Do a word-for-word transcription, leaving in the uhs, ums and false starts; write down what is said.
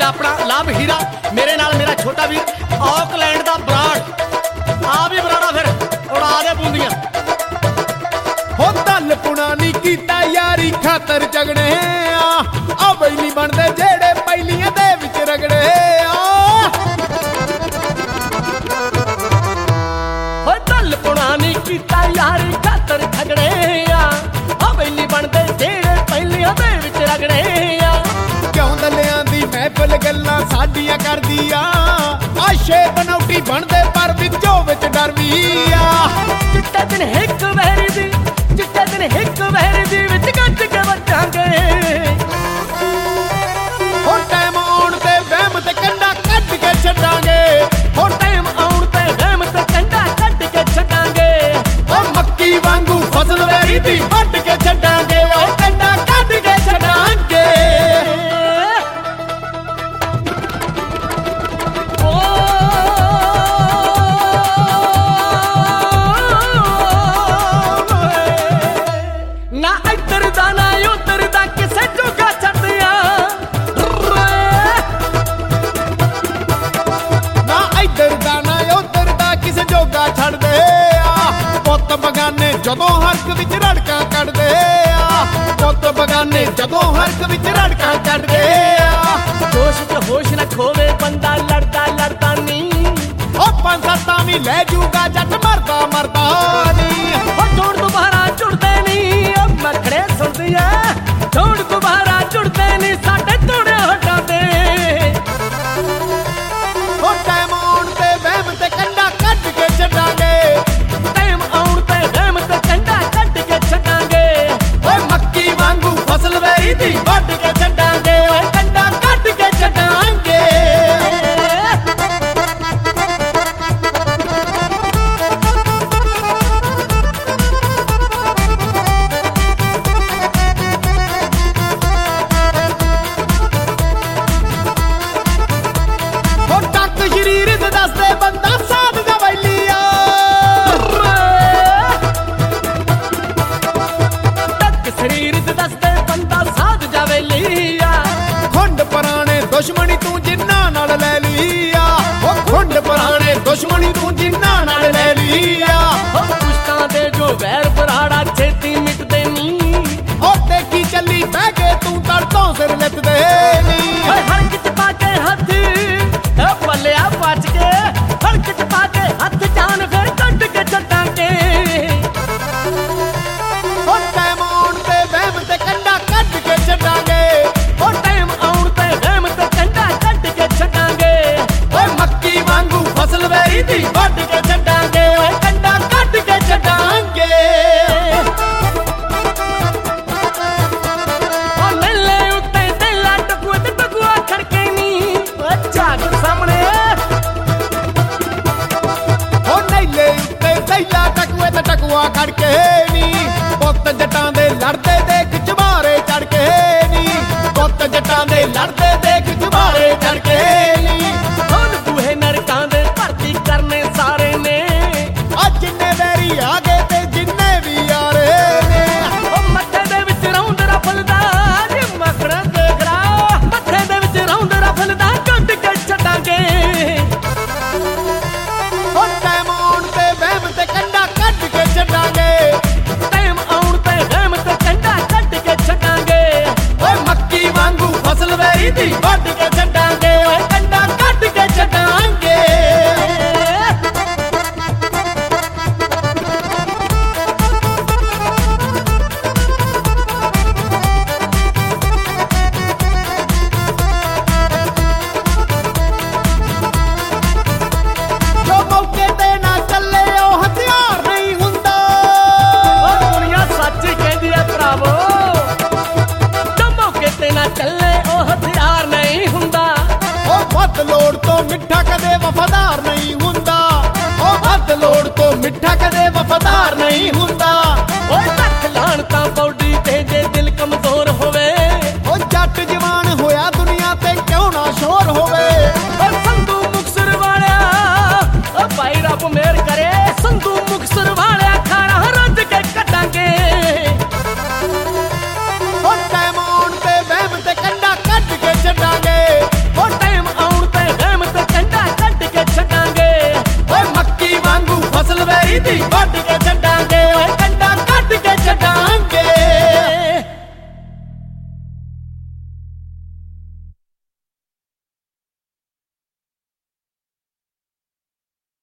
हैगा अपना लव हीरा, मेरे नाल मेरा छोटा वीर ऑकलैंड दा बराड़। आ भी बराड़ा फिर उड़ा दे बूंदियां। हो दल पुना नहीं कीता यारी खातर जगड़े आ, आ बई नहीं बनदे जेड़े पैलियां दे विच रगड़े आ। हो दल पुना नहीं कीता यारी खातर झगड़े आ, आ बई नहीं बनदे जेड़े पैलियां दे विच रगड़े आ। क्यों दलियां दी महफिल गल्लां साडियां करदी आ, आशे बनौटी बनदे पर विचों विच डर वी आ। चिट्टे दिन हिक वैरी दी, चिट्टे दिन हिक वैरी दी विच गज के वजांगे। हो टाइम आउण ते वहम ते कंडा कट के छड्डांगे, हो टाइम आउण ते वहम ते कंडा कट के छड्डांगे। ओ मक्की वांगू फसल वैरी दी वट के छड्डांगे, ओ कंडा कट के छड्डांगे। ना इधर दा ना उधर दा किसे जोगा छड्डिया, ना इधर दा ना उधर दा किसे जोगा छड़ दे आ। पुत बगाने जदों हरक विच रड़का कढदे आ, पुत बगाने जदों हरक विच रड़का कढदे आ। जोश च होश न खोवे बंदा लड़दा लड़दा नी, ओ पंज सत्तां भी लै जूगा जट मरदा मरदा नी। हो जोड़ दोबारा जुड़दे नी, मखड़े सुनदी ऐ जोड़ दोबारा जुड़दे नी साडे तोड़े हटा दे। हो टाइम आउण ते वहम ते कंडा कट के छड्डांगे, टाइम आउण ते वहम ते कंडा कट के छड्डांगे। ओ मक्की वांगू फसल वैरी दी वट के छड्डांगे, ओ कंडा कट के छड्डांगे। हो टक शरीर ते दसदे बंदा साध दा वैली आ, तक शरीर ते दसदे बंदा साध जावे लिया। खुंड पुराने दुश्मनी तू जिन्ना नाल लै लिया, ओ खुंड पुराने दुश्मनी तू जिन्ना नाल लै लिया। हो पुश्तां दे जो वैर बराड़ा छेती मिटदे नी, ओ देखी चली बह के तू तड़कों सिर लितदे नी। हर हड़क च पा के हथ ए पल्लिया बच के, हड़क च पा के हथ जान फिर कट के छड्डांगे। ओ टाइम आउण ते वहम ते कंडा कट के छड्डांगे, हो टाइम आउण ते वहम ते कंडा कट के छड्डांगे। ओ मक्की वांगू फसल वैरी दी वट के छड्डांगे, ओ कंडा कट के छड्डांगे। ओ मेले उत्ते तेला टकुआ ते टकुआ खड़के नी, ओ झाग सामने हो नैले उत्ते सैला टकुए ते टकुआ खड़के नी, पुੱਤ ਜੱਟਾਂ ਦੇ ਲੜਦੇ ਦੇਖ ਚੁਬਾਰੇ ਚੜ ਕੇ ਨੀ, ਪੁੱਤ ਜੱਟਾਂ ਦੇ ਲੜਦੇ ਦੇਖ ਚੁਬਾਰੇ ਚੜ ਕੇ ਨੀ। ਹੁਣ ਬੂਹੇ ਨਰਕਾਂ ਦੇ ਭਰਤੀ ਕਰਨੇ ਸਾਰੇ ਨੇ, ਆ ਜਿੰਨੇ ਵੈਰੀ ਆ ਗਏ ਤੇ ਜਿੰਨੇ ਵੀ ਆ ਰਹੇ ਨੇ। ਉਹ ਮੱਥੇ ਦੇ ਵਿੱਚ ਰੌਂਦ ਰਫਲਦਾ ਜੇ ਮਕੜਾ ਦੇਖਦਾ, ਮੱਥੇ ਦੇ ਵਿੱਚ ਰੌਂਦ ਰਫਲਦਾ ਕੱਢ ਕੇ ਛੱਡਾਂਗੇ। ਹੋ ਟਾਈਮ ਆਉਣ ਤੇ ਵਹਿਮ ਤੇ ਕੰਡਾ ਕੱਢ ਕੇ ਛੱਡਾਂਗੇ, ਟਾਈਮ ਆਉਣ ਤੇ ਵਹਿਮ ਤੇ ਕੰਡਾ ਕੱਢ ਕੇ ਛੱਡਾਂਗੇ। ਓਏ ਮੱਕੀ ਵਾਂਗੂ ਫਸਲ ਵੈਰੀ ਦੀ ਵੱਢ ਕੇ ਛੱਡਾਂਗੇ, ਓਏ ਕੰਡਾ ਕੱਢ ਕੇ ਛੱਡਾਂਗੇ। ਜੋ ਮੌਕੇ ਤੇ ਨਾ ਚੱਲੇ ਉਹ ਹਥਿਆਰ ਨਹੀਂ ਹੁੰਦਾ, ਉਹ ਦੁਨੀਆ ਸੱਚ ਕਹਿੰਦੀ ਐ ਭਰਾਵੋ, ਜੋ ਮੌਕੇ ਤੇ ਨਾ ਚੱਲੇ ਉਹ ਹਥਿਆਰ ਨਹੀਂ ਹੁੰਦਾ। ਉਹ ਵੱਧ ਲੋੜ ਤੋਂ ਮਿੱਠਾ ਕਦੇ ਵਫਾਦਾਰ ਨਹੀਂ ਹੁੰਦਾ, ਉਹ ਵੱਧ ਲੋੜ ਤੋਂ ਮਿੱਠਾ ਕਦੇ ਵਫਾਦਾਰ ਨਹੀਂ